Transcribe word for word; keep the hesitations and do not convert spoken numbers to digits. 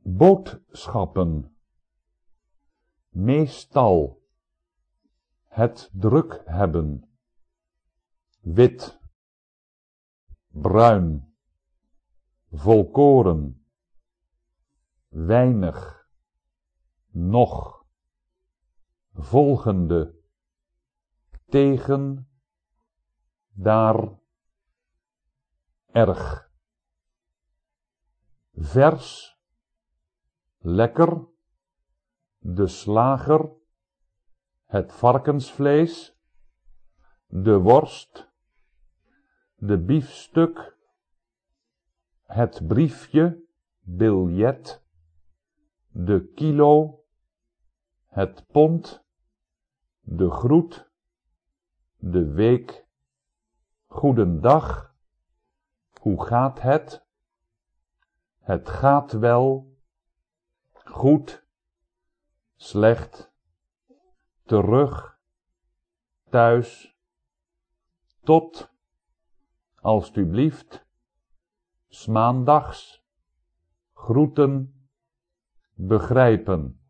Boodschappen. Meestal. Het druk hebben. Wit. Bruin. Volkoren. Weinig. Nog. Volgende. Tegen. Daar. Erg. Vers. Lekker. De slager. Het varkensvlees. De worst. De biefstuk. Het briefje. Biljet. De kilo. Het pond. De groet. De week. Goedendag. Hoe gaat het? Het gaat wel. Goed. Slecht. Terug. Thuis. Tot. Alstublieft. 's Maandags. Groeten. Begrijpen.